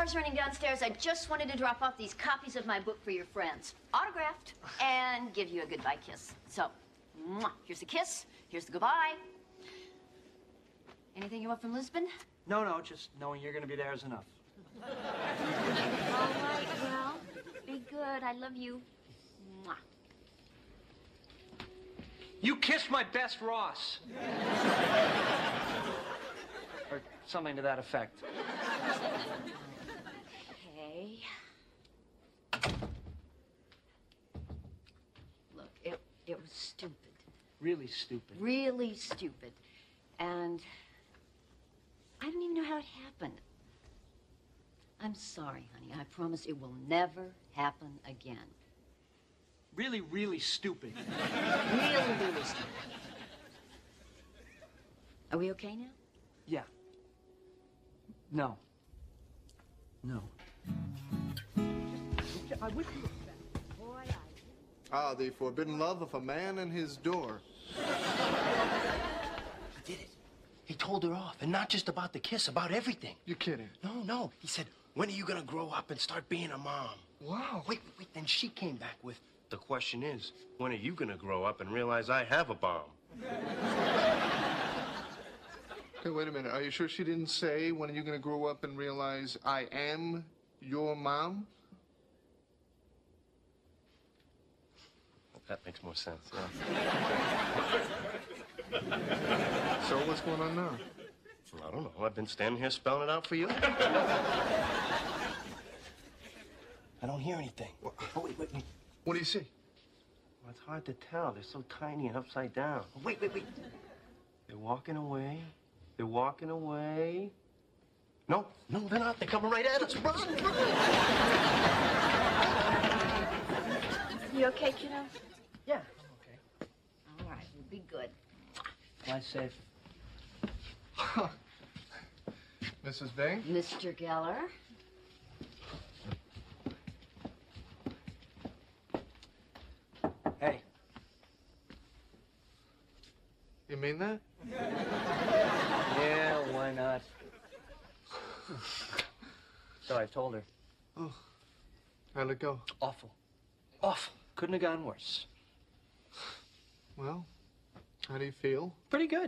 car's running downstairs. I just wanted to drop off these copies of my book for your friends. Autographed. And give you a goodbye kiss. So, mwah, here's the kiss. Here's the goodbye. Anything you want from Lisbon? No, just knowing you're gonna be there is enough. All right, well, be good. I love you. Mwah. You kissed my best Ross. Or something to that effect. Okay. Look, it was stupid. Really stupid. Really stupid. And I don't even know how it happened. I'm sorry, honey. I promise it will never happen again. Really, really stupid. Really, really stupid. Are we okay now? Yeah. No. I wish you... Ah, the forbidden love of a man and his door. He did it. He told her off, and not just about the kiss, about everything. You're kidding. No. He said, when are you gonna grow up and start being a mom? Wow. Wait. Then she came back with, the question is, when are you gonna grow up and realize I have a bomb? Hey, wait a minute. Are you sure she didn't say, when are you going to grow up and realize I am your mom? That makes more sense, yeah. So what's going on now? I don't know. I've been standing here spelling it out for you. I don't hear anything. What? Oh, wait. What do you see? Well, it's hard to tell. They're so tiny and upside down. Oh, wait. They're walking away. They're walking away. No, they're not. They're coming right at us. Run! You okay, kiddo? Yeah, I'm okay. All right, we'll be good. Fly safe. Mrs. Bing? Mr. Geller? Hey. You mean that? Yeah, why not? So I told her. Oh. How'd it go? Awful. Couldn't have gone worse. Well, how do you feel? Pretty good.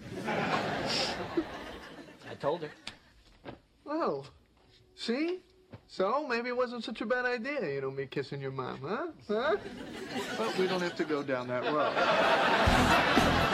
I told her. Well, see? So, maybe it wasn't such a bad idea, me kissing your mom, huh? Well, we don't have to go down that road.